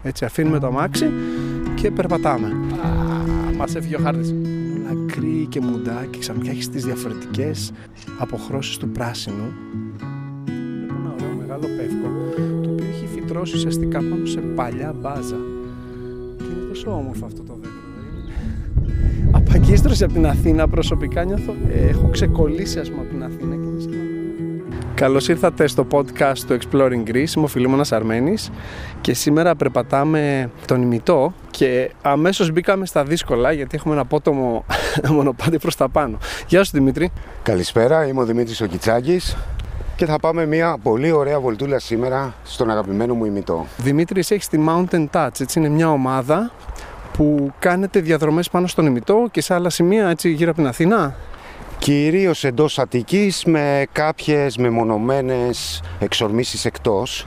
Έτσι, αφήνουμε το αμάξι και περπατάμε. Μας έφυγε ο χάρτης. Είναι όλα γκρι και μουντά και ξαφνικά έχεις τις διαφορετικές αποχρώσεις του πράσινου. Βλέπω ένα ωραίο μεγάλο πεύκο, το οποίο έχει φυτρώσει ουσιαστικά πάνω σε παλιά μπάζα. Και είναι τόσο όμορφο αυτό το δέντρο. Απαγκίστρωση από την Αθήνα, προσωπικά νιώθω. Έχω ξεκολλήσει, ας πούμε, από την Αθήνα και είμαι σαν... Καλώς ήρθατε στο podcast του Exploring Greece. Είμαι ο Φιλίμωνας Αρμένης και σήμερα περπατάμε τον ημιτό και αμέσως μπήκαμε στα δύσκολα γιατί έχουμε ένα απότομο μονοπάτι προς τα πάνω. Γεια σου Δημήτρη. Καλησπέρα, είμαι ο Δημήτρης ο Κιτσάκης και θα πάμε μια πολύ ωραία βολτούλα σήμερα στον αγαπημένο μου ημιτό. Δημήτρη, εσύ έχεις τη Mountain Touch, έτσι, είναι μια ομάδα που κάνετε διαδρομές πάνω στον ημιτό και σε άλλα σημεία, έτσι, γύρω από την Αθήνα. Κυρίως εντός Αττικής με κάποιες μεμονωμένες εξορμήσεις εκτός.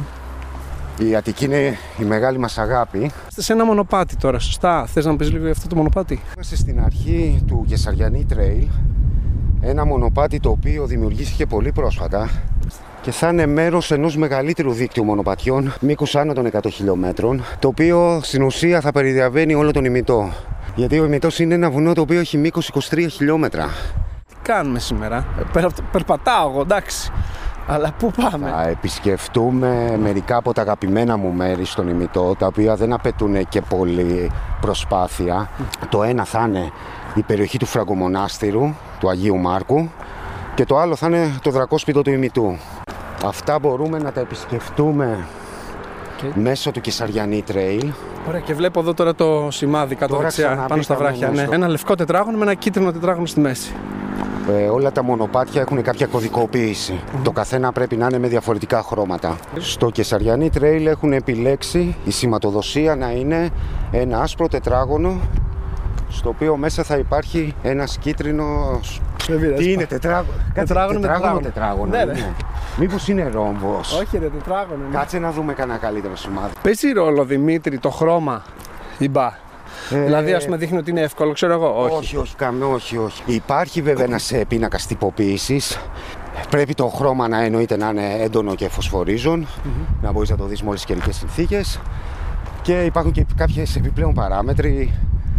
Η Αττική είναι η μεγάλη μας αγάπη. Είστε σε ένα μονοπάτι τώρα, σωστά? Θες να πεις λίγο για αυτό το μονοπάτι? Είμαστε στην αρχή του Κεσαριανή Trail. Ένα μονοπάτι το οποίο δημιουργήθηκε πολύ πρόσφατα και θα είναι μέρος ενός μεγαλύτερου δίκτυου μονοπατιών μήκους άνω των 100 χιλιόμετρων, το οποίο στην ουσία θα περιδιαβαίνει όλο τον ημιτό. Γιατί ο ημιτός είναι ένα βουνό το οποίο έχει μήκος 23 χιλιόμετρα. Τι κάνουμε σήμερα? Περπατάω εγώ, εντάξει. Αλλά πού πάμε? Θα επισκεφτούμε μερικά από τα αγαπημένα μου μέρη στον ημιτό, τα οποία δεν απαιτούν και πολύ προσπάθεια. Το ένα θα είναι η περιοχή του Φραγκομονάστηρου, του Αγίου Μάρκου, και το άλλο θα είναι το δρακόσπιτο του ημιτού. Αυτά μπορούμε να τα επισκεφτούμε μέσω του Κεσαριανή Trail. Ωραία, και βλέπω εδώ τώρα το σημάδι κάτω δεξιά, πάνω στα βράχια. Ναι. Ένα λευκό τετράγωνο με ένα κίτρινο τετράγωνο στη μέση. Όλα τα μονοπάτια έχουν κάποια κωδικοποίηση. Το καθένα πρέπει να είναι με διαφορετικά χρώματα. Στο Κεσαριανή Trail έχουν επιλέξει η σηματοδοσία να είναι ένα άσπρο τετράγωνο, στο οποίο μέσα θα υπάρχει ένας κίτρινος... Τι είναι, τετράγωνο. Ναι. Μήπως είναι ρόμβος? Όχι ρε, τετράγωνο. Κάτσε να δούμε κανένα καλύτερο σημάδι. Παίζει ρόλο, Δημήτρη, το χρώμα ή μπα? Δηλαδή, ας πούμε, δείχνει ότι είναι εύκολο, ξέρω εγώ. Όχι. Υπάρχει βέβαια ένας πίνακας τυποποίησης. Πρέπει το χρώμα να εννοείται να είναι έντονο και φωσφορίζον, να μπορείς να το δεις με όλες τις καιρικές συνθήκες. Και υπάρχουν και κάποιες επιπλέον παράμετροι.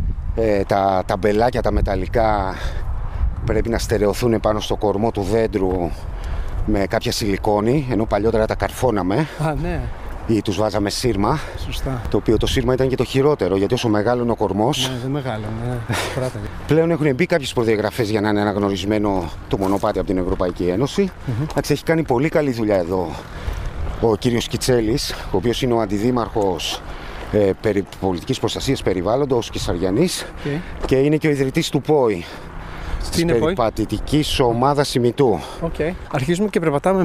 Τα ταμπελάκια, τα μεταλλικά, πρέπει να στερεωθούν πάνω στο κορμό του δέντρου με κάποια σιλικόνη, ενώ παλιότερα τα καρφώναμε. Ναι. Ή τους βάζαμε σύρμα. Σωστά. Το οποίο το σύρμα ήταν και το χειρότερο, γιατί όσο μεγάλο είναι ο κορμός. Ναι, δεν μεγάλο. Πλέον έχουν μπει κάποιες προδιαγραφές για να είναι αναγνωρισμένο το μονοπάτι από την Ευρωπαϊκή Ένωση. Έχει κάνει πολύ καλή δουλειά εδώ ο κύριος Κιτσέλης, ο οποίος είναι ο αντιδήμαρχος πολιτικής προστασίας περιβάλλοντος Κεσαριανής και είναι και ο ιδρυτής του ΠΟΗ. Της περιπατητικής ομάδας ημιτού. Αρχίζουμε και περπατάμε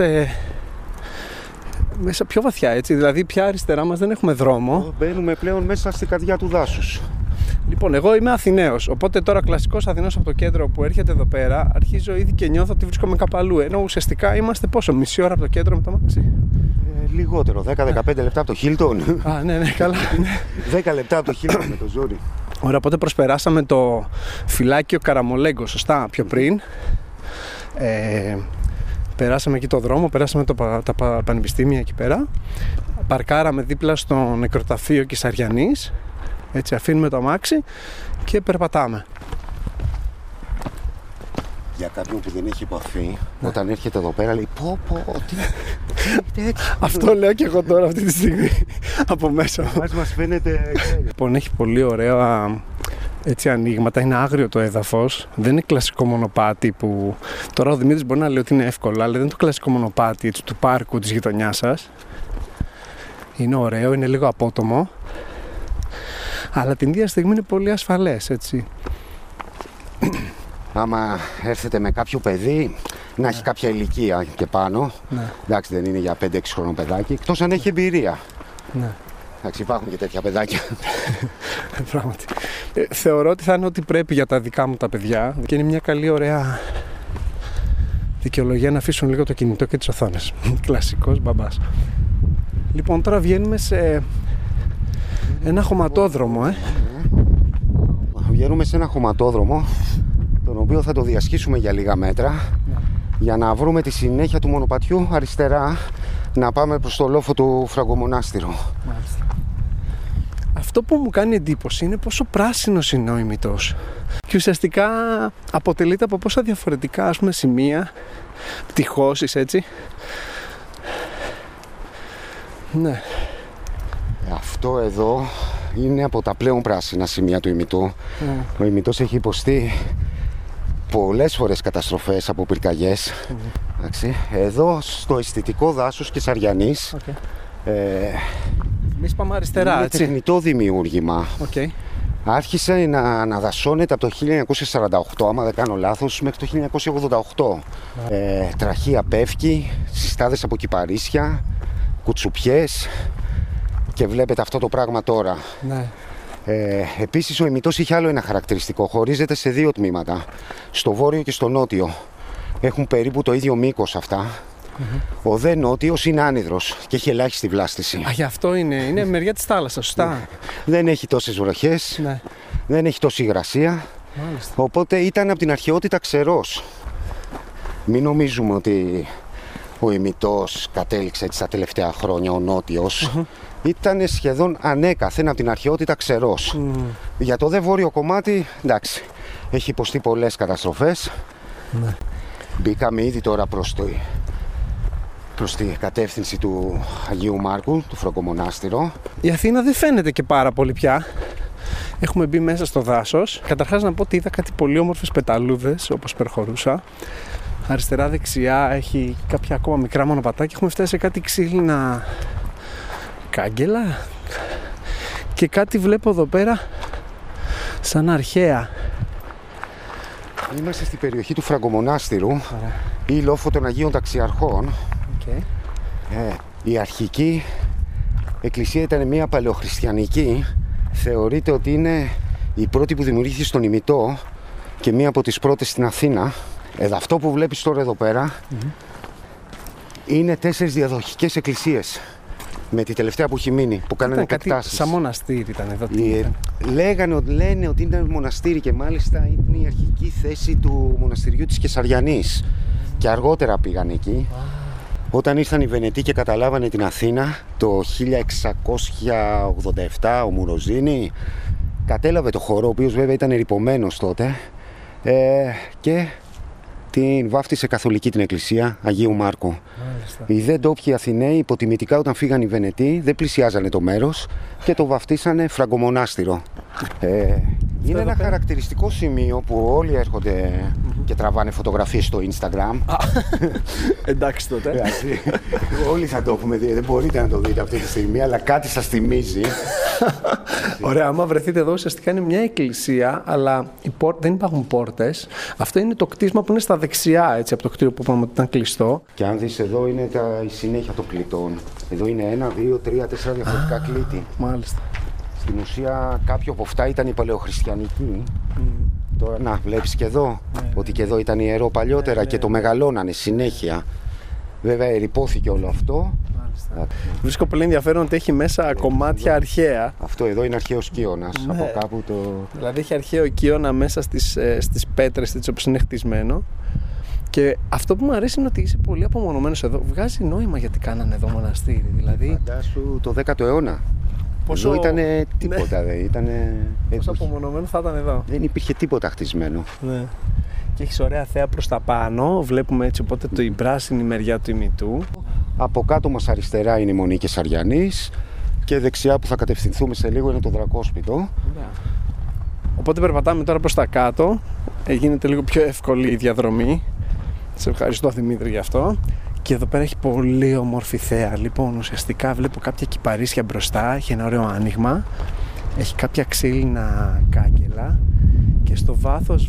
μέσα πιο βαθιά, έτσι, δηλαδή πια αριστερά μας δεν έχουμε δρόμο. Μπαίνουμε πλέον μέσα στην καρδιά του δάσους. Λοιπόν, εγώ είμαι Αθηναίος, οπότε τώρα κλασικός Αθηναίος από το κέντρο που έρχεται εδώ πέρα, αρχίζω ήδη και νιώθω ότι βρίσκομαι κάπου αλλού. Ενώ ουσιαστικά είμαστε πόσο, μισή ώρα από το κέντρο με το αμάξι? Λιγότερο, 10-15 λεπτά από το Χίλτον. Ναι, καλά. 10 λεπτά από το Χίλτον με το ζόρι. Ωραία, οπότε προσπεράσαμε το φυλάκιο Καραμολέγκο, σωστά, πιο πριν. Περάσαμε εκεί το δρόμο, περάσαμε τα πανεπιστήμια εκεί πέρα. Παρκάραμε δίπλα στο νεκροταφείο Κεσαριανής. Έτσι, αφήνουμε το αμάξι και περπατάμε. Για κάποιον που δεν έχει επαφή, όταν έρχεται εδώ πέρα λέει τι έτσι. Αυτό λέω και εγώ τώρα αυτή τη στιγμή από μέσα. Μας φαίνεται. Λοιπόν, έχει πολύ ωραία έτσι ανοίγματα, είναι άγριο το έδαφος, δεν είναι κλασικό μονοπάτι που τώρα ο Δημήτρης μπορεί να λέει ότι είναι εύκολο, αλλά δεν είναι το κλασικό μονοπάτι έτσι, του πάρκου της γειτονιάς σας. Είναι ωραίο, είναι λίγο απότομο, αλλά την ίδια στιγμή είναι πολύ ασφαλές, έτσι. Άμα έρθετε με κάποιο παιδί να έχει κάποια ηλικία και πάνω, εντάξει, δεν είναι για 5-6 χρονών παιδάκι, εκτός αν έχει εμπειρία. Εντάξει, υπάρχουν και τέτοια παιδάκια. Πράγματι. Θεωρώ ότι θα είναι ό,τι πρέπει για τα δικά μου τα παιδιά και είναι μια καλή ωραία δικαιολογία να αφήσουν λίγο το κινητό και τις οθόνες. Κλασικός μπαμπάς. Λοιπόν, τώρα βγαίνουμε σε ένα χωματόδρομο. Βγαίνουμε σε ένα χωματόδρομο, τον οποίο θα το διασχίσουμε για λίγα μέτρα, για να βρούμε τη συνέχεια του μονοπατιού αριστερά, να πάμε προς το λόφο του Φραγκομονάστηρου. Μάλιστα. Αυτό που μου κάνει εντύπωση είναι πόσο πράσινος είναι ο ημιτός. Και ουσιαστικά αποτελείται από πόσα διαφορετικά, ας πούμε, σημεία, πτυχώσεις, έτσι. Ναι. Αυτό εδώ είναι από τα πλέον πράσινα σημεία του ημιτού. Ο ημιτός έχει υποστεί πολλές φορές καταστροφές από πυρκαγιές. Εδώ στο αισθητικό δάσος Κεσαριανής, εμείς πάμε αριστερά, είναι έτσι. τεχνητό δημιούργημα. Άρχισε να αναδασώνεται από το 1948, άμα δεν κάνω λάθος, μέχρι το 1988. Τραχεία πεύκη, συστάδες από κυπαρίσια, κουτσουπιές, και βλέπετε αυτό το πράγμα τώρα. Ναι. Επίσης ο ημιτός είχε άλλο ένα χαρακτηριστικό, χωρίζεται σε δύο τμήματα, στο βόρειο και στο νότιο. Έχουν περίπου το ίδιο μήκος αυτά. Ο δε νότιος είναι άνυδρος και έχει ελάχιστη βλάστηση. Α, γι' αυτό είναι μεριά της θάλασσας, σωστά. Δεν έχει τόσες βροχές, Ναι. δεν έχει τόση υγρασία. Μάλιστα. Οπότε ήταν από την αρχαιότητα ξερός. Μην νομίζουμε ότι ο ημιτός κατέληξε έτσι τα τελευταία χρόνια, ο νότιος. Ήταν σχεδόν ανέκαθεν από την αρχαιότητα ξερός. Για το δε βόρειο κομμάτι, εντάξει, έχει υποστεί πολλές καταστροφές. Ναι. Μπήκαμε ήδη τώρα προς τη κατεύθυνση του Αγίου Μάρκου, του Φραγκομονάστηρο. Η Αθήνα δεν φαίνεται και πάρα πολύ πια. Έχουμε μπει μέσα στο δάσος. Καταρχάς να πω ότι είδα κάτι πολύ όμορφες πεταλούδες όπως περχωρούσα. Αριστερά δεξιά έχει κάποια ακόμα μικρά μονοπατάκια. Έχουμε φτάσει σε κάτι ξύλινα κάγκελα. Και κάτι βλέπω εδώ πέρα σαν αρχαία. Είμαστε στην περιοχή του Φραγκομονάστηρου ή λόφο των Αγίων Ταξιαρχών. Η αρχική εκκλησία ήταν μια παλαιοχριστιανική. Θεωρείται ότι είναι η πρώτη που δημιουργήθηκε στον ημιτό και μία από τις πρώτες στην Αθήνα. Αυτό που βλέπεις τώρα εδώ πέρα είναι 4 διαδοχικές εκκλησίες, με τη τελευταία που έχει μείνει, που κάνανε επεκτάσεις. Σαν μοναστήρι ήταν εδώ. Λένε ότι ήταν μοναστήρι και μάλιστα ήταν η αρχική θέση του μοναστηριού της Κεσαριανής και αργότερα πήγαν εκεί. Όταν ήρθαν οι Βενετοί και καταλάβανε την Αθήνα το 1687, ο Μουροζίνη κατέλαβε το χώρο, ο οποίος βέβαια ήταν ερειπωμένος τότε, και την βάφτισε καθολική την εκκλησία Αγίου Μάρκου. Μάλιστα. Οι δε ντόπιοι Αθηναίοι υποτιμητικά όταν φύγαν οι Βενετοί δεν πλησιάζανε το μέρος και το βαφτίσανε Φραγκομονάστηρο. Είναι ένα χαρακτηριστικό σημείο που όλοι έρχονται και τραβάνε φωτογραφίες στο Instagram. Εντάξει τότε. Όλοι θα το πούμε, δεν μπορείτε να το δείτε αυτή τη στιγμή, αλλά κάτι σας θυμίζει. Ωραία, άμα βρεθείτε εδώ, ουσιαστικά είναι μια εκκλησία, αλλά δεν υπάρχουν πόρτες. Αυτό είναι το κτίσμα που είναι στα δεξιά, έτσι, από το κτίριο που είπαμε ότι ήταν κλειστό. Και αν δεις εδώ είναι η συνέχεια των κλητών. Εδώ είναι 1, 2, 3, 4 διαφορετικά κλίτη. Μάλιστα. Στην ουσία κάποιο από αυτά ήταν η παλαιοχριστιανική. Τώρα να βλέπεις και εδώ, ότι και εδώ ήταν ιερό παλιότερα και το μεγαλώνανε συνέχεια. Βέβαια ερειπώθηκε όλο αυτό. Βρίσκω πολύ ενδιαφέρον ότι έχει μέσα κομμάτια αρχαία. Αυτό εδώ είναι αρχαίος κύωνας. Από κάπου το... Δηλαδή έχει αρχαίο κύωνα μέσα στις πέτρες, έτσι όπως είναι χτισμένο. Και αυτό που μου αρέσει είναι ότι είσαι πολύ απομονωμένος εδώ. Βγάζει νόημα γιατί κάνανε εδώ μοναστήρι. Δηλαδή... Φαντάσου το 10ο αιώνα. Πόσο... Εδώ ήταν τίποτα. Πόσο απομονωμένο θα ήταν εδώ. Δεν υπήρχε τίποτα χτισμένο. Ναι. Και έχεις ωραία θέα προς τα πάνω. Βλέπουμε έτσι οπότε η πράσινη μεριά του ημιτού. Από κάτω μας αριστερά είναι η Μονή Κεσαριανής και δεξιά που θα κατευθυνθούμε σε λίγο είναι το Δρακόσπιτο. Ωραία. Οπότε περπατάμε τώρα προς τα κάτω. Γίνεται λίγο πιο εύκολη η διαδρομή. Σε ευχαριστώ Δημήτρη γι' αυτό. Και εδώ πέρα έχει πολύ όμορφη θέα. Λοιπόν, ουσιαστικά βλέπω κάποια κυπαρίσια μπροστά. Έχει ένα ωραίο άνοιγμα. Έχει κάποια ξύλινα κάγκελα. Και στο βάθος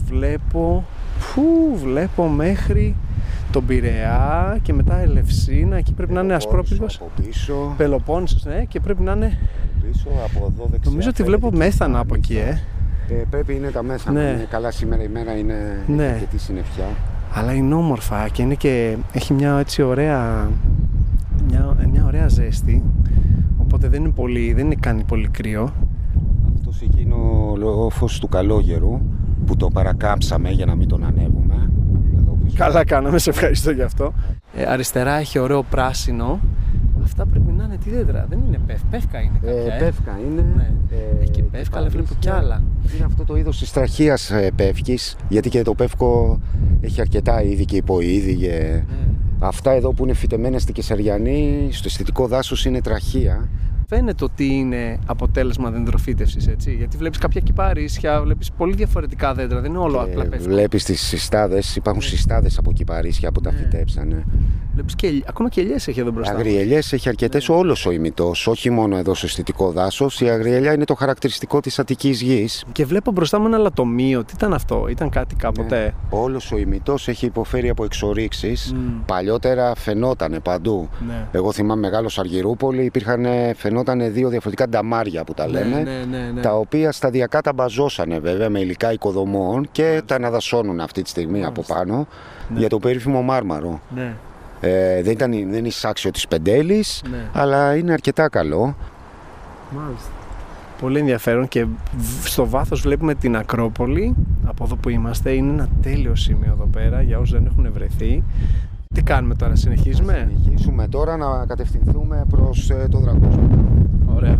βλέπω μέχρι τον Πειραιά και μετά Ελευσίνα. Εκεί πρέπει να είναι Ασπρόπυργος. Πελοπόννησος, ναι, και πρέπει να είναι. Πίσω, από εδώ δεξιά. Νομίζω ότι βλέπω μέθανα από εκεί, πρέπει είναι τα μέθανα. Ναι. Είναι καλά σήμερα, η μέρα είναι αρκετή συννεφιά. Αλλά είναι όμορφα και έχει μια έτσι ωραία, μια ωραία ζέστη. Οπότε δεν είναι κάνει πολύ κρύο. Αυτός εκεί είναι ο λόφος του Καλόγερου που το παρακάψαμε για να μην τον ανέβουμε. Καλά κάναμε, σε ευχαριστώ γι' αυτό. Αριστερά έχει ωραίο πράσινο αυτά πρέπει να είναι τι δέντρα, δεν είναι πεύκα είναι κάποια. Πεύκα είναι. Ναι. Έχει και πεύκα, αλλά βλέπω κι άλλα. Είναι αυτό το είδος της τραχείας πεύκης, γιατί και το πεύκο έχει αρκετά είδη και υποείδη. Αυτά εδώ που είναι φυτεμένα στη Κεσαριανή, στο αισθητικό δάσος, είναι τραχεία. Φαίνεται ότι είναι αποτέλεσμα δεντροφύτευσης, έτσι. Γιατί βλέπεις κάποια κυπαρίσια, βλέπεις πολύ διαφορετικά δέντρα, δεν είναι όλο απλά πεύκο. Βλέπεις τις συστάδες, υπάρχουν συστάδες από κυπαρίσια που τα φυτέψανε. Βλέπεις και ακόμα και ελιές έχει εδώ μπροστά. Αγριελιές έχει αρκετές, όλος ο ημιτός, όχι μόνο εδώ στο αισθητικό δάσος. Η αγριελιά είναι το χαρακτηριστικό της Αττικής γης. Και βλέπω μπροστά μου ένα λατομείο. Τι ήταν αυτό, ήταν κάτι κάποτε? Όλος ο ημιτός έχει υποφέρει από εξορίξεις. Παλιότερα φαινότανε παντού. Εγώ θυμάμαι Μεγάλος Αργυρούπολη, φαινότανε δύο διαφορετικά νταμάρια που τα λέμε, τα οποία σταδιακά τα μπαζώσανε βέβαια με υλικά οικοδομών και τα αναδασώνουν αυτή τη στιγμή από πάνω για το περίφημο μάρμαρο. Δεν είναι εισάξιο της Πεντέλης, αλλά είναι αρκετά καλό. Μάλιστα. Πολύ ενδιαφέρον, και στο βάθος βλέπουμε την Ακρόπολη. Από εδώ που είμαστε είναι ένα τέλειο σημείο εδώ πέρα για όσους δεν έχουν βρεθεί. Τι κάνουμε τώρα, συνεχίζουμε? Συνεχίσουμε τώρα να κατευθυνθούμε προς το Δρακόσπιτο. Ωραία.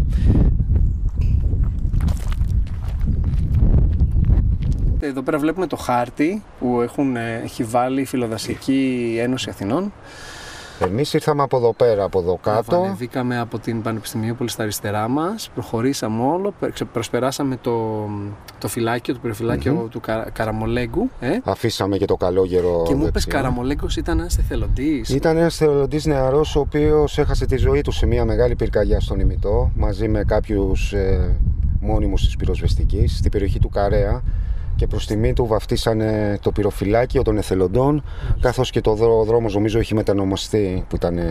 Εδώ πέρα βλέπουμε το χάρτη που έχει βάλει η Φιλοδασική Ένωση Αθηνών. Εμείς ήρθαμε από εδώ πέρα, από εδώ κάτω. Ανεβήκαμε από την Πανεπιστημιούπολη στα αριστερά μας, προχωρήσαμε όλο, προσπεράσαμε το φυλάκιο, το περιφυλάκιο του Καραμολέγκου. Αφήσαμε και το Καλόγερο. Και μου είπες Καραμολέγκος ήταν ένας εθελοντής. Ήταν ένας εθελοντής νεαρός, ο οποίος έχασε τη ζωή του σε μια μεγάλη πυρκαγιά στον ημιτό, μαζί με κάποιους μόνιμους της πυροσβεστικής, στην περιοχή του Καρέα. Και προς τιμή του βαφτίσανε το πυροφυλάκιο των εθελοντών, καθώς και το δρόμος νομίζω έχει μετανομαστεί που ήταν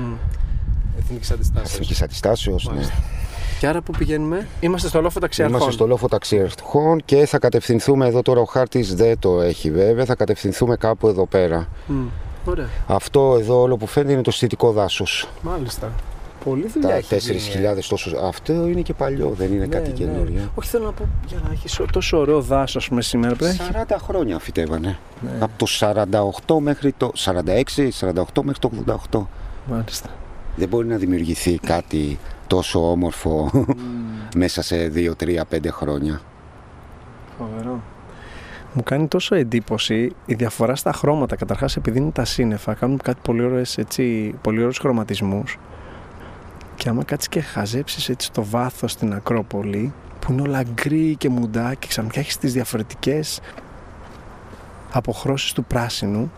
Εθνικής Αντιστάσεως. Ναι. Και άρα που πηγαίνουμε? Είμαστε στο λόφο ταξιαρχών. Είμαστε στο λόφο ταξιαρχών και θα κατευθυνθούμε εδώ τώρα, ο χάρτης δεν το έχει βέβαια, θα κατευθυνθούμε κάπου εδώ πέρα. Ωραία. Αυτό εδώ όλο που φαίνεται είναι το αισθητικό δάσος. Μάλιστα. Πολύ δουλειά έχει. 4.000 τόσο. Αυτό είναι και παλιό, δεν είναι κάτι καινούριο. Όχι, θέλω να πω, για να έχει τόσο ωραίο δάσος με σήμερα. 40 χρόνια φυτεύανε. Από το 48 μέχρι το 46, 48 μέχρι το 88. Μάλιστα. Δεν μπορεί να δημιουργηθεί κάτι τόσο όμορφο μέσα σε 2, 3, 5 χρόνια. Φοβερό. Μου κάνει τόσο εντύπωση η διαφορά στα χρώματα. Καταρχάς, επειδή είναι τα σύννεφα, κάνουν κάτι πολύ ωραίους χρωματισμούς. Και άμα κάτσεις και χαζέψεις έτσι στο βάθος στην Ακρόπολη, που είναι όλα γκρι και μουντά, και ξαφνικά έχεις τις διαφορετικές αποχρώσεις του πράσινου,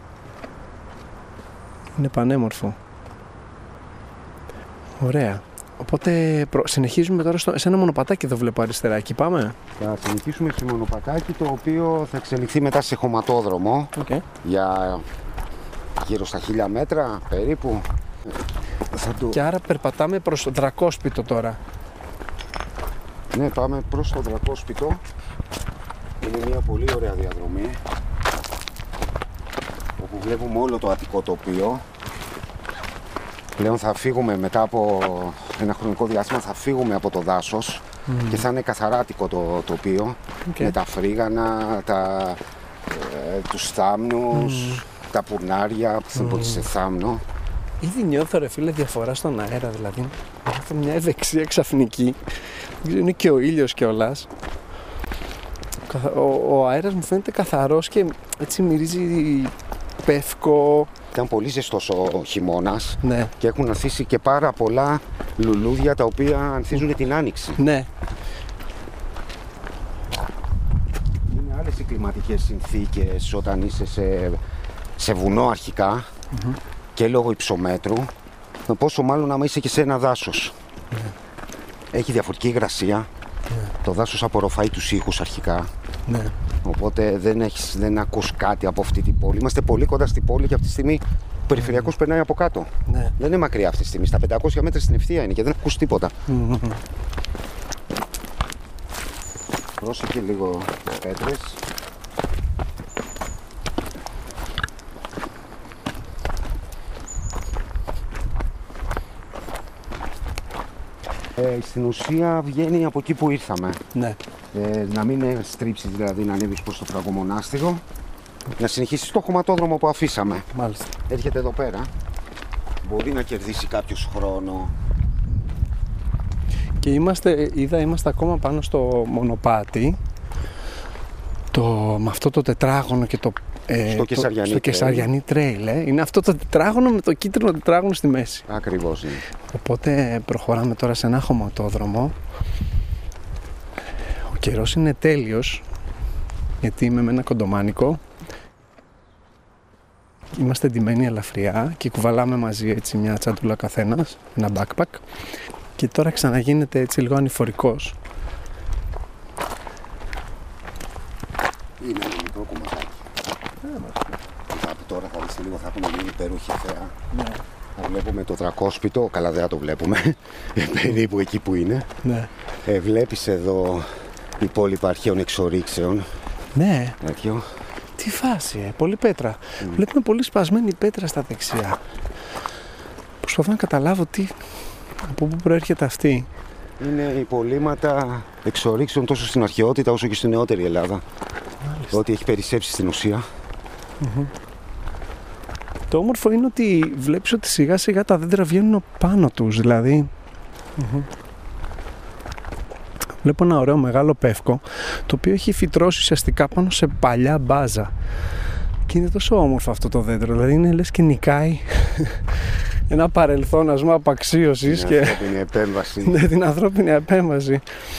είναι πανέμορφο. Ωραία. Οπότε συνεχίζουμε τώρα σε ένα μονοπατάκι, εδώ βλέπω αριστερά. Εκεί πάμε. Θα συνεχίσουμε σε μονοπατάκι, το οποίο θα εξελιχθεί μετά σε χωματόδρομο για γύρω στα 1000 μέτρα περίπου. Και άρα περπατάμε προς το Δρακόσπιτο τώρα. Ναι, πάμε προς το Δρακόσπιτο. Είναι μια πολύ ωραία διαδρομή, όπου βλέπουμε όλο το Αττικό τοπίο. Πλέον θα φύγουμε μετά από ένα χρονικό διάστημα, θα φύγουμε από το δάσος και θα είναι καθαρά Αττικό το τοπίο, με τα φρίγανα, τους θάμνους, τα πουρνάρια που θα μπουν σε θάμνο. Ήδη νιώθω, ρε φίλε, διαφορά στον αέρα, δηλαδή. Νιώθω μια ευεξία ξαφνική. Είναι και ο ήλιος κιόλας. Ο αέρας μου φαίνεται καθαρός και έτσι μυρίζει πεύκο. Ήταν πολύ ζεστός ο χειμώνας και έχουν ανθίσει και πάρα πολλά λουλούδια τα οποία ανθίζουν την άνοιξη. Ναι. Είναι άλλες οι κλιματικές συνθήκες όταν είσαι σε βουνό αρχικά και λόγω υψομέτρου, πόσο μάλλον άμα είσαι και σε ένα δάσος. Έχει διαφορετική υγρασία. Το δάσος απορροφάει τους ήχους αρχικά. Οπότε δεν ακούς κάτι από αυτή την πόλη. Είμαστε πολύ κοντά στην πόλη και αυτή τη στιγμή ο περιφερειακός περνάει από κάτω. Δεν είναι μακριά αυτή τη στιγμή. Στα 500 μέτρα στην ευθεία είναι και δεν ακούς τίποτα. Πρόσεχε λίγο τις πέτρες. Στην ουσία βγαίνει από εκεί που ήρθαμε. Να μην στρίψεις, δηλαδή να ανέβεις προς το Φραγκομονάστηρο, να συνεχίσεις το χωματόδρομο που αφήσαμε. Μάλιστα. Έρχεται εδώ πέρα. μπορεί να κερδίσει κάποιος χρόνο. Και είμαστε ακόμα πάνω στο μονοπάτι, με αυτό το τετράγωνο και το στο Κεσαριανή Τρέιλ. Είναι αυτό το τετράγωνο με το κίτρινο τετράγωνο στη μέση. Ακριβώς είναι. Οπότε προχωράμε τώρα σε ένα χωματόδρομο. Ο καιρός είναι τέλειος, γιατί είμαι με ένα κοντομάνικο. Είμαστε ντυμένοι ελαφριά και κουβαλάμε μαζί έτσι μια τσάντουλα καθένας, ένα backpack. Και τώρα ξαναγίνεται έτσι λίγο ανηφορικός. Είναι ένα μικρό κομματάκι. Τώρα θα δεις λίγο, θα έχουμε μια υπέροχη θέα. Ναι. Θα βλέπουμε το τρακόσπιτο, καλά δεν θα το βλέπουμε, περίπου εκεί που είναι. Ναι. Βλέπεις εδώ υπόλοιπα αρχαίων εξορίξεων. Ναι. Τέτοιο. Τι φάση, πολύ πέτρα. Βλέπουμε πολύ σπασμένη πέτρα στα δεξιά. Προσπαθώ να καταλάβω από πού προέρχεται αυτή. Είναι υπολείμματα εξορίξεων τόσο στην αρχαιότητα όσο και στην νεότερη Ελλάδα. Μάλιστα. Ό,τι έχει περισσέψει στην ουσία. Το όμορφο είναι ότι βλέπεις ότι σιγά σιγά τα δέντρα βγαίνουν πάνω τους, δηλαδή. Βλέπω ένα ωραίο μεγάλο πεύκο, το οποίο έχει φυτρώσει ουσιαστικά πάνω σε παλιά μπάζα. Και είναι τόσο όμορφο αυτό το δέντρο, δηλαδή είναι λες και νικάει ένα παρελθόν, ας πούμε, απαξίωσης. Την και ανθρώπινη επέμβαση. Ναι, την ανθρώπινη επέμβαση.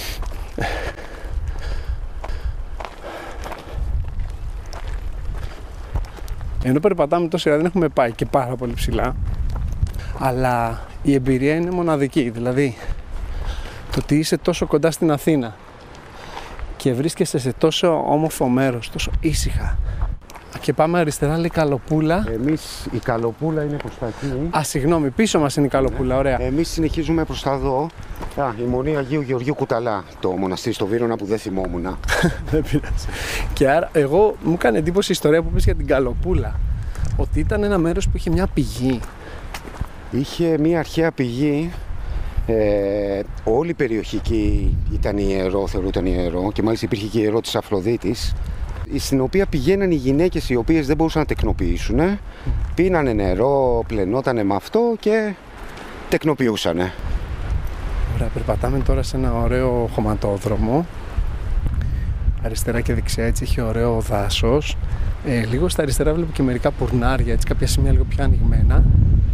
Ενώ περπατάμε τόση ώρα δεν έχουμε πάει και πάρα πολύ ψηλά, αλλά η εμπειρία είναι μοναδική. Δηλαδή, το ότι είσαι τόσο κοντά στην Αθήνα και βρίσκεσαι σε τόσο όμορφο μέρος, τόσο ήσυχα. Και πάμε αριστερά, λέει Καλοπούλα. Εμείς η Καλοπούλα είναι προς τα εκεί. Α, συγγνώμη, πίσω μας είναι η Καλοπούλα, ωραία. Εμείς συνεχίζουμε προς τα δω. Η Μονή Αγίου Γεωργίου Κουταλά, το μοναστήρι στο Βύρωνα που δεν θυμόμουν. Δεν πειράζει. Και άρα, μου έκανε εντύπωση η ιστορία που είπες για την Καλοπούλα. Ότι ήταν ένα μέρος που είχε μια πηγή. Είχε μια αρχαία πηγή. Όλη η περιοχή εκεί ήταν ιερό, θεωρούταν ιερό, και μάλιστα υπήρχε και ιερό της Αφροδίτης, στην οποία πηγαίναν οι γυναίκες οι οποίες δεν μπορούσαν να τεκνοποιήσουν, πίνανε νερό, πλενότανε με αυτό και τεκνοποιούσανε. Ωραία, περπατάμε τώρα σε ένα ωραίο χωματόδρομο. Αριστερά και δεξιά έτσι έχει ωραίο δάσος. Λίγο στα αριστερά βλέπω και μερικά πουρνάρια, έτσι κάποια σημεία λίγο πιο ανοιγμένα.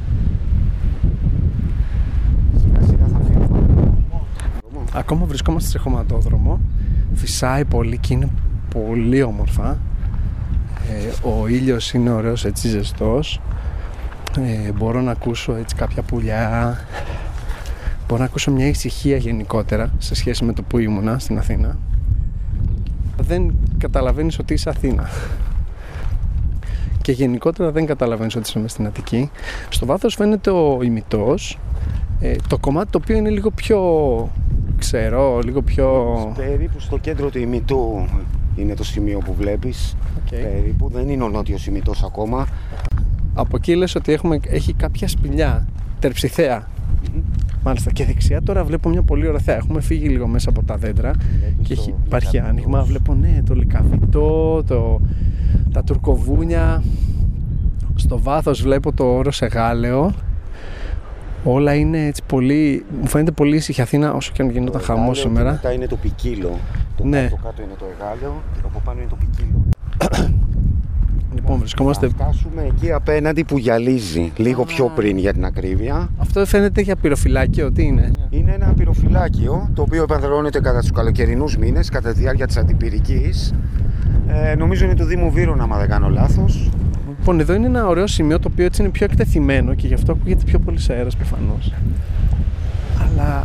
Ακόμα βρισκόμαστε σε χωματόδρομο. Φυσάει πολύ και είναι πολύ όμορφα. Ο ήλιος είναι ωραίος, έτσι ζεστός. Μπορώ να ακούσω έτσι κάποια πουλιά. Μπορώ να ακούσω μια ησυχία γενικότερα σε σχέση με το που ήμουνα στην Αθήνα. Δεν καταλαβαίνεις ότι είσαι Αθήνα. Και γενικότερα δεν καταλαβαίνεις ότι είσαι μες στην Αττική. Στο βάθος φαίνεται ο ημιτός. Το κομμάτι το οποίο είναι λίγο πιο ξερό, λίγο πιο... Περίπου στο κέντρο του ημιτού είναι το σημείο που βλέπεις. Περίπου δεν είναι ο νότιος ημιτός ακόμα. Από εκεί λες ότι έχει κάποια σπηλιά, τερψιθέα. Μάλιστα, και δεξιά τώρα βλέπω μια πολύ ωραία θέα. Έχουμε φύγει λίγο μέσα από τα δέντρα και υπάρχει άνοιγμα. Βλέπω το λυκαβητό, τα τουρκοβούνια. Στο βάθος βλέπω το Όρος Εγάλεο. Όλα είναι έτσι πολύ. Μου φαίνεται πολύ ήσυχη Αθήνα, όσο και αν γινόταν χαμός σήμερα. Μετά είναι το Πικύλο. Το κάτω είναι το Εγάλεο και από πάνω είναι το Πικύλο. Λοιπόν, βρισκόμαστε. Θα φτάσουμε εκεί απέναντι που γυαλίζει, λίγο πιο πριν για την ακρίβεια. Αυτό φαίνεται για πυροφυλάκιο, τι είναι? Είναι ένα πυροφυλάκιο το οποίο επανδρώνεται κατά τους καλοκαιρινούς μήνες, κατά τη διάρκεια της αντιπυρικής. Νομίζω είναι του Δήμου Βύρωνα, άμα δεν κάνω λάθος. Λοιπόν, εδώ είναι ένα ωραίο σημείο το οποίο έτσι είναι πιο εκτεθειμένο και γι' αυτό ακούγεται πιο πολύ αέρας προφανώς. Αλλά.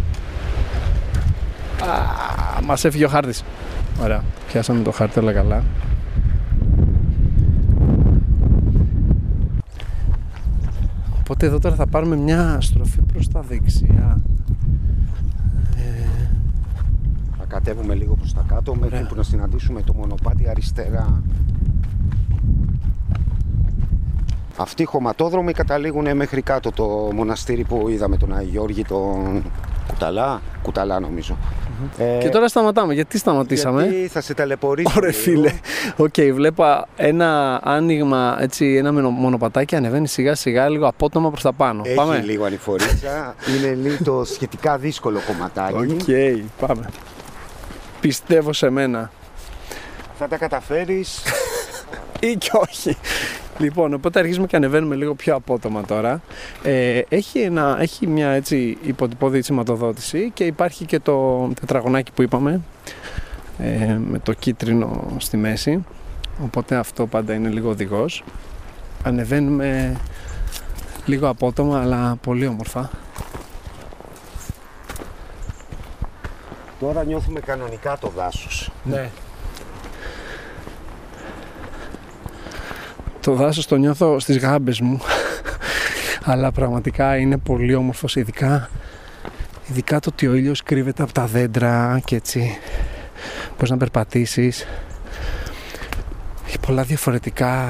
Μας έφυγε ο χάρτης. Ωραία, πιάσαμε το χάρτη, όλα καλά. Οπότε εδώ τώρα θα πάρουμε μια στροφή προς τα δεξιά. Θα κατέβουμε λίγο προς τα κάτω μέχρι που να συναντήσουμε το μονοπάτι αριστερά. Αυτοί οι χωματόδρομοι καταλήγουν μέχρι κάτω, το μοναστήρι που είδαμε, τον Άγιο Γιώργη, Κουταλά νομίζω. Και τώρα σταματάμε. Γιατί σταματήσαμε? Γιατί θα σε ταλαιπωρήσω. Ωραία φίλε. Οκ, βλέπω ένα άνοιγμα, έτσι, ένα μονοπατάκι ανεβαίνει σιγά σιγά λίγο απότομα προς τα πάνω. Έχει πάμε. λίγο ανηφορίτσα. Είναι λίγο σχετικά δύσκολο κομματάκι. Οκ, πάμε. Πιστεύω σε μένα. Θα τα καταφέρεις. Ή και όχι. Λοιπόν, οπότε αρχίζουμε και ανεβαίνουμε λίγο πιο απότομα τώρα. Έχει μια έτσι υποτυπώδη σηματοδότηση και υπάρχει και το τετραγωνάκι που είπαμε, με το κίτρινο στη μέση. Οπότε αυτό πάντα είναι λίγο οδηγός. Ανεβαίνουμε λίγο απότομα, αλλά πολύ όμορφα. Τώρα νιώθουμε κανονικά το δάσος. Ναι. Το δάσος το νιώθω στις γάμπες μου. Αλλά πραγματικά είναι πολύ όμορφος, ειδικά το ότι ο ήλιος κρύβεται από τα δέντρα και έτσι μπορείς να περπατήσεις. Έχει πολλά διαφορετικά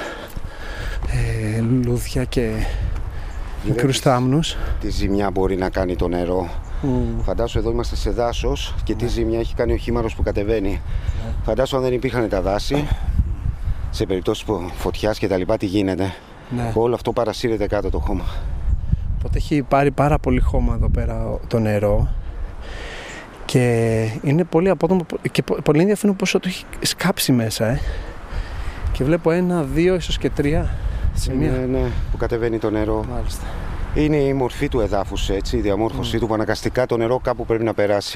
λουλούδια και μικρούς θάμνους. Τι ζημιά μπορεί να κάνει το νερό. Φαντάσου εδώ είμαστε σε δάσος και τι ζημιά έχει κάνει ο χήμαρος που κατεβαίνει. Φαντάσου αν δεν υπήρχαν τα δάση, σε περιπτώσεις φωτιάς και τα λοιπά, τι γίνεται. Ναι. Όλο αυτό παρασύρεται κάτω το χώμα. Οπότε έχει πάρει πάρα πολύ χώμα εδώ πέρα το νερό και είναι πολύ απότομο και πολύ ενδιαφέρον πόσο το έχει σκάψει μέσα. Και βλέπω 1, 2, ίσως και 3 σημεία. Ναι, που κατεβαίνει το νερό. Μάλιστα. Είναι η μορφή του εδάφους, έτσι, η διαμόρφωσή του, που αναγκαστικά το νερό κάπου πρέπει να περάσει.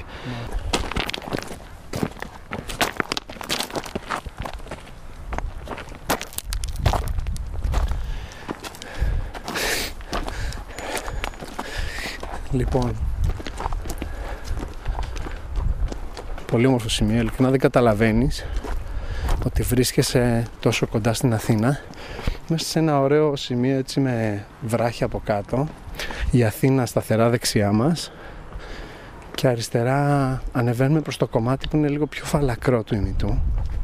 Λοιπόν, πολύ όμορφο σημείο, ειλικρινά δεν καταλαβαίνεις ότι βρίσκεσαι τόσο κοντά στην Αθήνα, μέσα σε ένα ωραίο σημείο έτσι με βράχια από κάτω, η Αθήνα σταθερά δεξιά μας και αριστερά ανεβαίνουμε προς το κομμάτι που είναι λίγο πιο φαλακρό του ημιτού.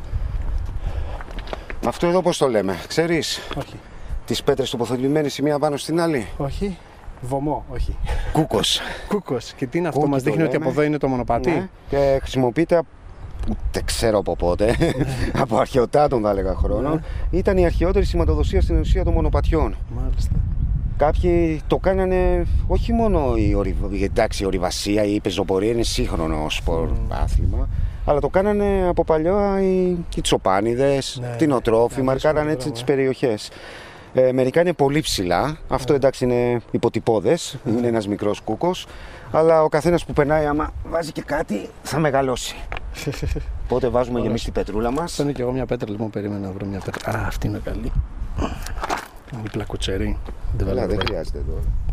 Αυτό εδώ πώς το λέμε, ξέρεις? Όχι. Τις πέτρες τοποθετημένες η μία πάνω στην άλλη. Όχι. Βωμό, όχι. Κούκος. Κούκος. Και τι είναι αυτό, Κούκι μας δείχνει το ότι λέμε. από εδώ είναι το μονοπάτι. Ναι. Και χρησιμοποιείται, δεν ξέρω από πότε, από αρχαιοτάτων θα έλεγα χρόνων. Ναι. Ήταν η αρχαιότερη σηματοδοσία στην ουσία των μονοπατιών. Μάλιστα. Κάποιοι το κάνανε όχι μόνο η ορειβασία ή η πεζοπορία, είναι σύγχρονο σπορ άθλημα, αλλά το κάνανε από παλιά οι τσοπάνιδες, Ναι, κτηνοτρόφοι, ναι, μαρκάρανε έτσι τις περιοχές. Μερικά είναι πολύ ψηλά, αυτό εντάξει είναι υποτυπώδες, είναι ένας μικρός κούκος, αλλά ο καθένας που περνάει άμα βάζει και κάτι θα μεγαλώσει. Οπότε βάζουμε και εμείς την πετρούλα μας. Θέλω και εγώ μια πέτρα, λοιπόν, περίμενα να βρω μια πέτρα. Α, αυτή είναι καλή. Είναι πλακουτσερή. Καλά, δεν χρειάζεται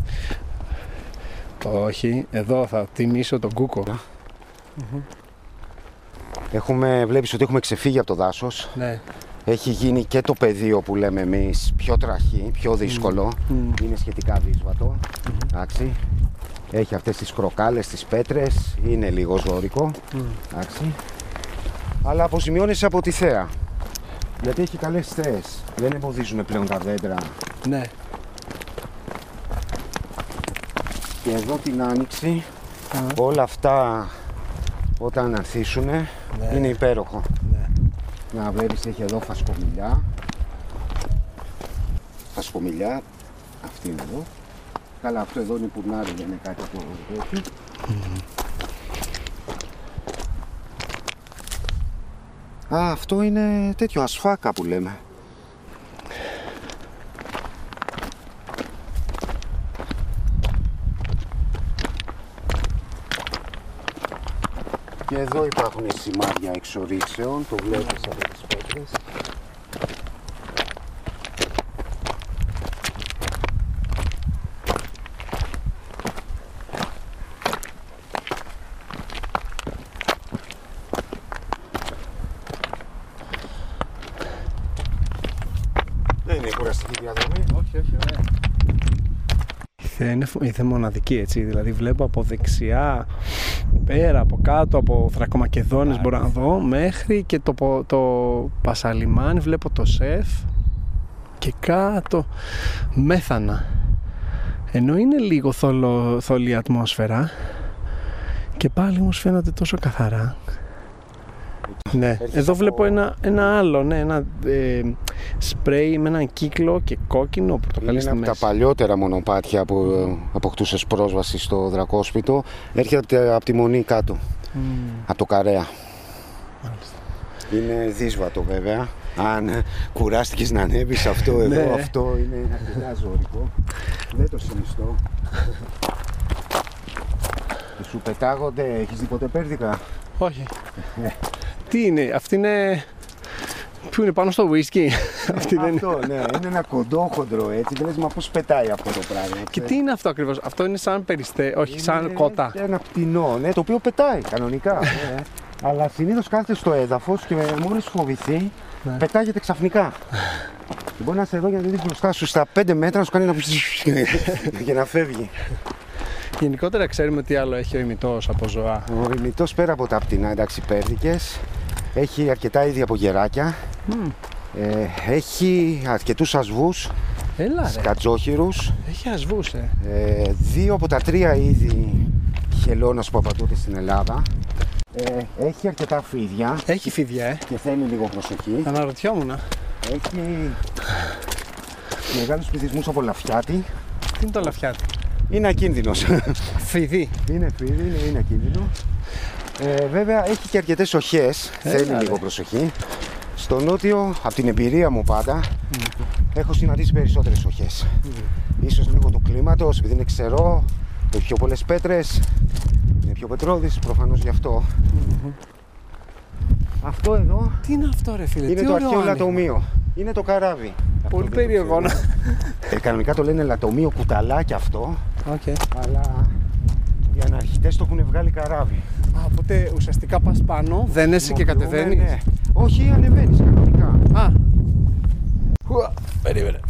εδώ. Όχι, εδώ θα τιμήσω τον κούκο. Βλέπεις ότι έχουμε ξεφύγει από το δάσος. Ναι. Έχει γίνει και το πεδίο που λέμε εμείς πιο τραχή, πιο δύσκολο. Είναι σχετικά δύσβατο. Εντάξει. Έχει αυτές τις κροκάλες, τις πέτρες. Είναι λίγο ζώρικο. Εντάξει. Αλλά αποζημιώνεσαι από τη θέα. Γιατί έχει καλές θέες. Δεν εμποδίζουν πλέον τα δέντρα. Ναι. Και εδώ την άνοιξη όλα αυτά όταν ανθίσουνε είναι υπέροχο. Ναι. Να βλέπεις έχει εδώ φασκομηλιά. Φασκομηλιά. Αυτή είναι εδώ. Καλά, αυτό εδώ είναι πουρνάρι, δεν είναι κάτι από εδώ. Α, αυτό είναι τέτοιο ασφάκα που λέμε. Και εδώ υπάρχουν σημάδια εξορίξεων, το βλέπεις από τις πέτρες. Δεν είναι κουραστική διαδρομή. Όχι, ωραία. Είναι μοναδική, έτσι, δηλαδή βλέπω από δεξιά, πέρα, από κάτω, από Θρακομακεδόνες μπορώ να δω, μέχρι και το Πασαλιμάνι, βλέπω το ΣΕΦ και κάτω Μέθανα. Ενώ είναι λίγο θολή ατμόσφαιρα, Και πάλι όμως φαίνονται τόσο καθαρά. Ναι, εδώ βλέπω ένα άλλο, ναι, ένα σπρέι με έναν κύκλο και κόκκινο πορτοκαλί στη μέση. Είναι από τα παλιότερα μονοπάτια που αποκτούσες πρόσβαση στο Δρακόσπιτο. Έρχεται από τη Μονή κάτω, από το Καρέα. Μάλιστα. Είναι δύσβατο βέβαια. Αν κουράστηκες να ανέβεις αυτό εδώ, ναι. Αυτό είναι αρκετά ζώρικο. Δεν το συνιστώ. Σου πετάγονται, έχεις δει ποτέ πέρδικα? Όχι. Τι είναι, αυτή είναι... Πού είναι, πάνω στο whisky? Αυτό, ναι, είναι ένα κοντόχοντρο έτσι. Δεν λες, μα πώς πετάει αυτό το πράγμα. Και τι είναι αυτό ακριβώς? Αυτό είναι σαν περιστέ, όχι είναι σαν κότα. Είναι ένα πτηνό, ναι, το οποίο πετάει κανονικά. Ναι. Αλλά συνήθως κάθεται στο έδαφος και μόλις φοβηθεί, ναι, πετάγεται ξαφνικά. Και μπορεί να είσαι εδώ για να δεις μπροστά σου στα 5 μέτρα να σου κάνει ένα και να φεύγει. Γενικότερα ξέρουμε τι άλλο έχει ο ημιτός από ζωά. Ο ημιτός πέρα από τα πτηνά, εντάξει, πέρδικες, έχει αρκετά είδη από γεράκια. Έχει αρκετούς ασβούς, σκατζόχυρους. Έχει ασβούς, 2 από τα 3 είδη χελώνας που απαντούνται στην Ελλάδα. Έχει αρκετά φίδια. Έχει φίδια, και θέλει λίγο προσοχή. Αναρωτιόμουν. Έχει μεγάλους πληθυσμούς από λαφιάτι. Τι είναι το λαφιάτι? Είναι ακίνδυνος. Φίδι. Είναι φίδι, είναι ακίνδυνο. Βέβαια έχει και αρκετές οχές. Θέλει λίγο προσοχή. Στο νότιο, από την εμπειρία μου πάντα, έχω συναντήσει περισσότερες οχές. Ίσως λίγο του κλίματος, επειδή είναι ξερό, έχει πιο πολλές πέτρες, είναι πιο πετρώδης, προφανώς γι' αυτό. Αυτό εδώ... Τι είναι αυτό, ρε φίλε? Είναι το αρχαίο λατομείο. Είναι το καράβι. Πολύ περίεργο. Κανονικά το λένε λατομείο κουταλάκι αυτό. Αλλά οι αναρχιτές το έχουν βγάλει καράβι. Οπότε ουσιαστικά πας πάνω, δένεσαι και κατεβαίνεις. Ναι. Όχι, ανεβαίνεις κανονικά. Περίμενε.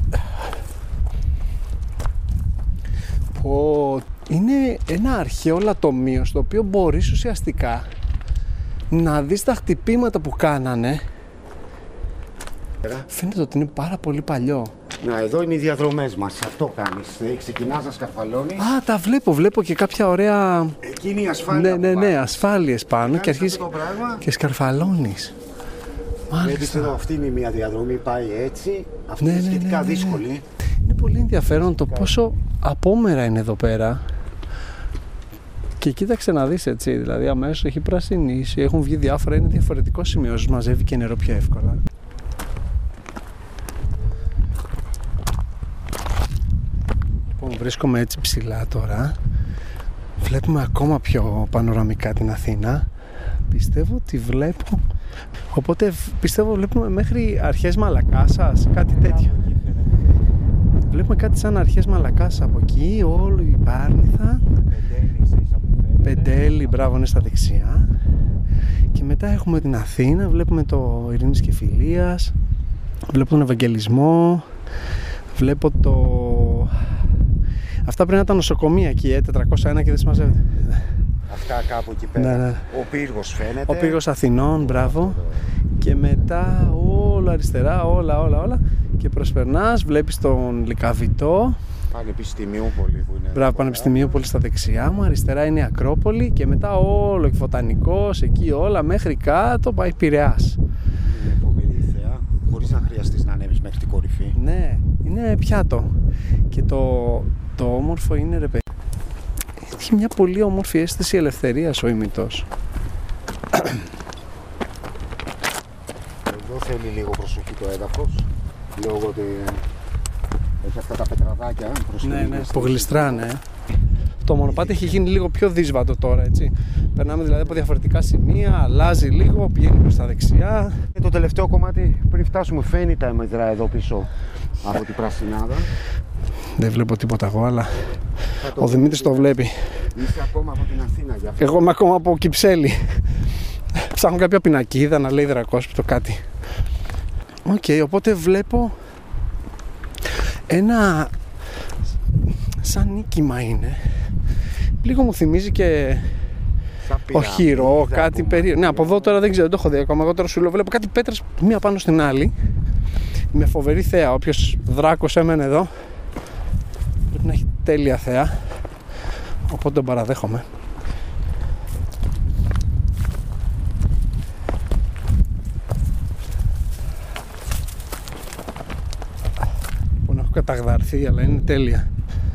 Είναι ένα αρχαίο λατομείο στο οποίο μπορείς ουσιαστικά να δεις τα χτυπήματα που κάνανε. Φαίνεται ότι είναι πάρα πολύ παλιό. Να, εδώ είναι οι διαδρομές μας. Αυτό κάνεις. Ξεκινάς να σκαρφαλώνεις. Τα βλέπω και κάποια ωραία... Εκείνη η ασφάλεια. Ναι, ασφάλειες πάνω και αρχίζεις και σκαρφαλώνεις. Βλέπεις εδώ, αυτή είναι μια διαδρομή, πάει έτσι. Αυτή είναι σχετικά δύσκολη. Είναι πολύ ενδιαφέρον το πόσο απόμερα είναι εδώ πέρα. Και κοίταξε να δεις, έτσι, δηλαδή αμέσως έχει πρασινίσει, έχουν βγει διάφορα, είναι διαφορετικό σημείο, μαζεύει και νερό πιο εύκολα. Λοιπόν, βρίσκομαι έτσι ψηλά τώρα, βλέπουμε ακόμα πιο πανοραμικά την Αθήνα, πιστεύω ότι βλέπω, οπότε πιστεύω βλέπουμε μέχρι αρχές Μαλακάσας, κάτι τέτοιο. Βλέπουμε κάτι σαν αρχές Μαλακάσας από εκεί, όλο η Πάρνηθα. Πεντέλη, μπράβο, είναι στα δεξιά. Και μετά έχουμε την Αθήνα, βλέπουμε το Ειρήνης και Φιλίας, βλέπω τον Ευαγγελισμό, βλέπω το... Αυτά πρέπει να ήταν νοσοκομεία εκεί, 401 και δεν συμμαζεύεται. Αυτά κάπου εκεί πέρα. Ναι. Ο πύργος φαίνεται. Ο πύργος Αθηνών, μπράβο. Και μετά όλα αριστερά, όλα. Και προσπερνάς, βλέπεις τον Λυκαβητό. Πανεπιστημιούπολη που είναι. Μπράβο, Πανεπιστημιούπολη στα δεξιά μου, αριστερά είναι η Ακρόπολη και μετά όλο και Φωτανικός, εκεί όλα μέχρι κάτω πάει Πειραιάς. Είναι φοβερή θέα, χωρίς να χρειαστείς να ανέβεις μέχρι την κορυφή. Ναι, είναι πιάτο. Και το όμορφο είναι, ρε παιδί, έχει μια πολύ όμορφη αίσθηση ελευθερίας ο ημιτός. Εδώ θέλει λίγο προσοχή το έδαφος, λόγω ότι έχει αυτά τα πετραδάκια. Ναι, που γλιστράνε. Το μονοπάτι έχει γίνει λίγο πιο δύσβατο τώρα, έτσι. Περνάμε δηλαδή από διαφορετικά σημεία, αλλάζει λίγο, πηγαίνει προς τα δεξιά. Και το τελευταίο κομμάτι, πριν φτάσουμε, φαίνει τα μετρά εδώ πίσω από την Πρασινάδα. Δεν βλέπω τίποτα εγώ, αλλά ο Δημήτρης το βλέπει. Είσαι ακόμα από την Αθήνα γι' αυτό. Εγώ είμαι ακόμα από Κυψέλη. Ψάχνω κάποια πινακίδα να λέει Δρακόσπιτο κάτι. Οπότε βλέπω ένα σαν νίκημα είναι. Λίγο μου θυμίζει και οχυρό, κάτι περίεργο. Ναι, από εδώ τώρα δεν ξέρω, δεν το έχω δει ακόμα. Εγώ τώρα σου λέω, βλέπω κάτι πέτρες μία πάνω στην άλλη. Με φοβερή θέα. Όποιος δράκος έμενε εδώ πρέπει να έχει τέλεια θέα. Οπότε τον παραδέχομαι. καταγδαρθεί, αλλά είναι τέλεια.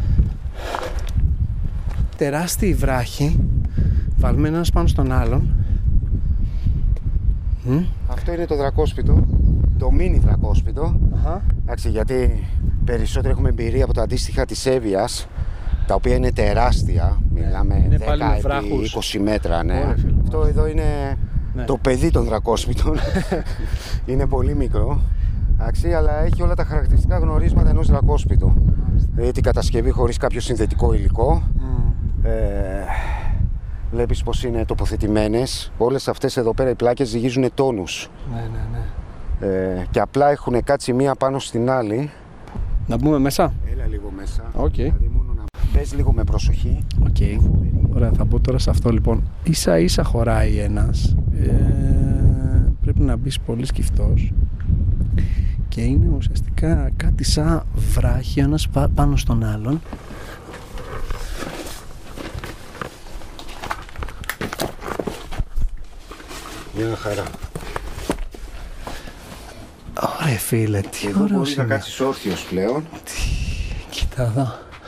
Τεράστιοι βράχοι, βαλμένοι ένας πάνω στον άλλον. Αυτό είναι το δρακόσπιτο, το μίνι δρακόσπιτο. Εντάξει, γιατί περισσότερο έχουμε εμπειρία από τα αντίστοιχα της Εύβοιας, τα οποία είναι τεράστια. Μιλάμε 10 επί 20 μέτρα. Ναι. Αυτό εδώ είναι το παιδί των δρακόσπιτων. Είναι πολύ μικρό. Αλλά έχει όλα τα χαρακτηριστικά γνωρίσματα ενός δρακόσπιτου. Δηλαδή την κατασκευή χωρίς κάποιο συνδετικό υλικό. Βλέπεις πως είναι τοποθετημένες. Όλες αυτές εδώ πέρα οι πλάκες ζυγίζουν τόνους. Και απλά έχουν κάτσει μία πάνω στην άλλη. Να μπούμε μέσα. Έλα λίγο μέσα. Δηλαδή μόνο να πες λίγο με προσοχή. Ωραία, θα μπω τώρα σε αυτό λοιπόν. Ίσα ίσα χωράει ένας. Πρέπει να μπεις πολύ σκυφτός. Και είναι ουσιαστικά κάτι σαν βράχη ένας πάνω στον άλλον. Μια χαρά. Ωραία φίλε, τι εδώ ωραίος μπορείς να κάτσεις όρθιος πλέον. Κοίτα εδώ.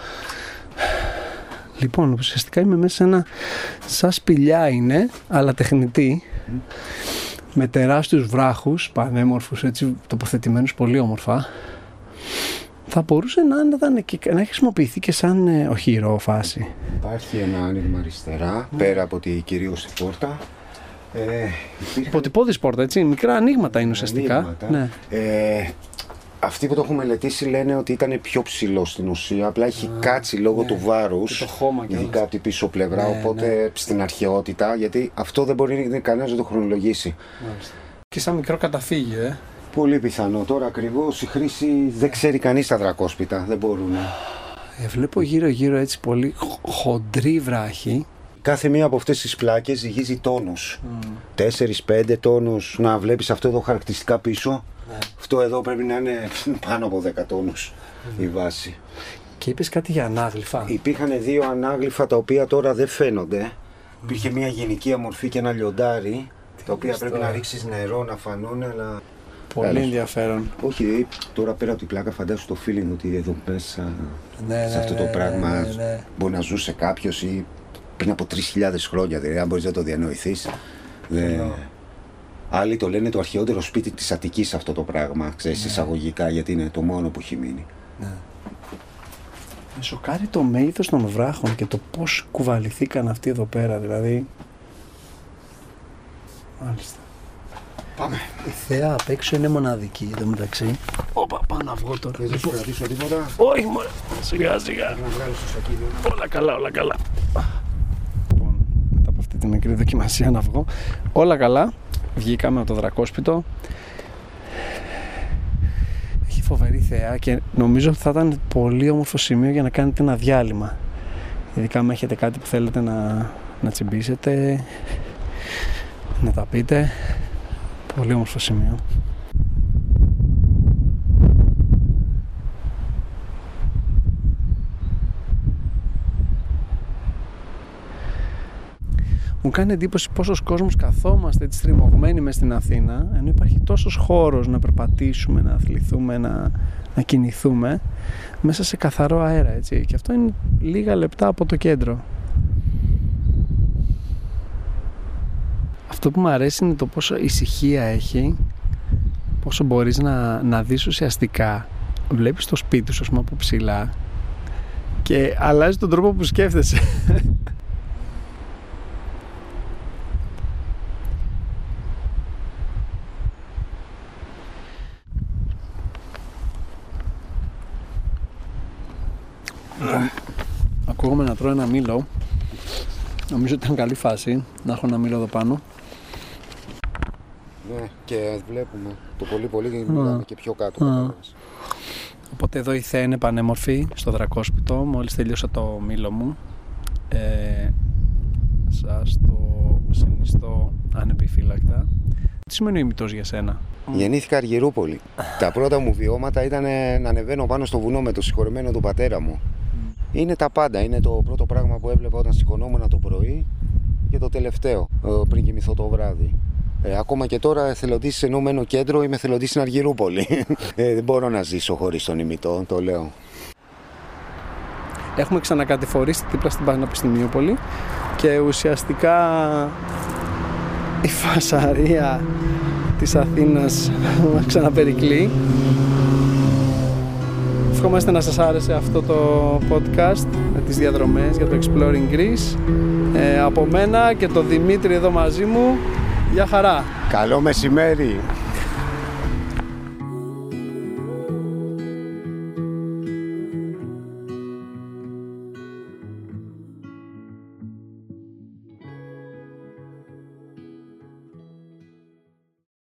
Λοιπόν, ουσιαστικά είμαι μέσα σε ένα σαν σπηλιά είναι, αλλά τεχνητή, με τεράστιους βράχους, πανέμορφους, έτσι τοποθετημένους πολύ όμορφα. Θα μπορούσε να χρησιμοποιηθεί και σαν οχυρό φάση. Υπάρχει ένα άνοιγμα αριστερά, πέρα από τη κυρίως πόρτα. Υποτυπώδης πόρτα, έτσι, μικρά ανοίγματα είναι ουσιαστικά. Ναι. Αυτοί που το έχουν μελετήσει λένε ότι ήταν πιο ψηλό στην ουσία, απλά έχει κάτσει λόγω του βάρους, ειδικά από την πίσω πλευρά, οπότε στην αρχαιότητα, γιατί αυτό δεν μπορεί κανένας να το χρονολογήσει. Και σαν μικρό καταφύγι, Πολύ πιθανό. Τώρα ακριβώς η χρήση δεν ξέρει κανείς τα δρακόσπιτα, δεν μπορούν. Βλέπω γύρω-γύρω έτσι πολύ χοντρή βράχη. Κάθε μία από αυτές τις πλάκες ζυγίζει τόνους. 4-5 τόνους. Να βλέπεις αυτό εδώ χαρακτηριστικά πίσω. Αυτό εδώ πρέπει να είναι πάνω από 10 τόνους η βάση. Και είπες κάτι για ανάγλυφα. Υπήρχαν 2 ανάγλυφα τα οποία τώρα δεν φαίνονται. Υπήρχε μια γενική αμορφή και ένα λιοντάρι, τα οποία πρέπει να ρίξεις νερό να φανούν, αλλά... Πολύ ενδιαφέρον. Όχι, τώρα πέρα από την πλάκα φαντάσου το feeling ότι εδώ μέσα σε αυτό το πράγμα μπορεί να ζούσε κάποιος ή πριν από 3.000 χρόνια, δηλαδή αν μπορείς να το διανοηθείς. Άλλοι το λένε το αρχαιότερο σπίτι της Αττικής αυτό το πράγμα, ξέρεις, εισαγωγικά, γιατί είναι το μόνο που έχει μείνει. Με σοκάρει το μέγεθος των βράχων και το πώς κουβαληθήκαν αυτοί εδώ πέρα, δηλαδή. Μάλιστα. Πάμε. Η θέα απ' έξω είναι μοναδική εδώ μεταξύ. Όπα, πάω να βγω τώρα. Δεν θα σου κρατήσω τίποτα. Όχι μωρέ, σιγά σιγά. Να βγάλεις το σακίδιο. Όλα καλά, όλα καλά. Λοιπόν, μετά από αυτή τη μικρή δοκιμασία να βγω. Όλα καλά. Βγήκαμε από το δρακόσπιτο. Έχει φοβερή θέα και νομίζω ότι θα ήταν πολύ όμορφο σημείο για να κάνετε ένα διάλειμμα. Ειδικά αν έχετε κάτι που θέλετε να τσιμπήσετε, να τα πείτε. Πολύ όμορφο σημείο. Μου κάνει εντύπωση πόσος κόσμος καθόμαστε έτσι στριμωγμένοι μες στην Αθήνα, ενώ υπάρχει τόσος χώρος να περπατήσουμε, να αθληθούμε, να κινηθούμε μέσα σε καθαρό αέρα, έτσι. Και αυτό είναι λίγα λεπτά από το κέντρο. Αυτό που μου αρέσει είναι το πόσο ησυχία έχει, πόσο μπορείς να δεις ουσιαστικά. Βλέπεις το σπίτι σου, ας πούμε, από ψηλά και αλλάζει τον τρόπο που σκέφτεσαι. Ακούγομαι να τρώω ένα μήλο. Νομίζω ότι ήταν καλή φάση να έχω ένα μήλο εδώ πάνω. Ναι, και βλέπουμε το πολύ και μιλάμε και πιο κάτω. Οπότε εδώ η θέα είναι πανέμορφη στο δρακόσπιτο. Μόλις τελείωσα το μήλο μου, σας το συνιστώ ανεπιφύλακτα. Τι σημαίνει ο ημιτός για σένα? Γεννήθηκα Αργυρούπολη. Τα πρώτα μου βιώματα ήταν να ανεβαίνω πάνω στο βουνό με το συγχωρεμένο του πατέρα μου. Είναι τα πάντα. Είναι το πρώτο πράγμα που έβλεπα όταν σηκωνόμουν το πρωί και το τελευταίο πριν κοιμηθώ το βράδυ. Ακόμα και τώρα εθελοντής σε ενωμένο κέντρο, είμαι εθελοντής στην Αργυρούπολη. Δεν μπορώ να ζήσω χωρίς τον ημιτό, το λέω. Έχουμε ξανακατηφορήσει δίπλα στην Πανεπιστημιούπολη και ουσιαστικά η φασαρία της Αθήνας μας ξαναπερικλεί. Ευχόμαστε να σας άρεσε αυτό το podcast με τις διαδρομές για το Exploring Greece. Από μένα και τον Δημήτρη εδώ μαζί μου, γεια χαρά! Καλό μεσημέρι!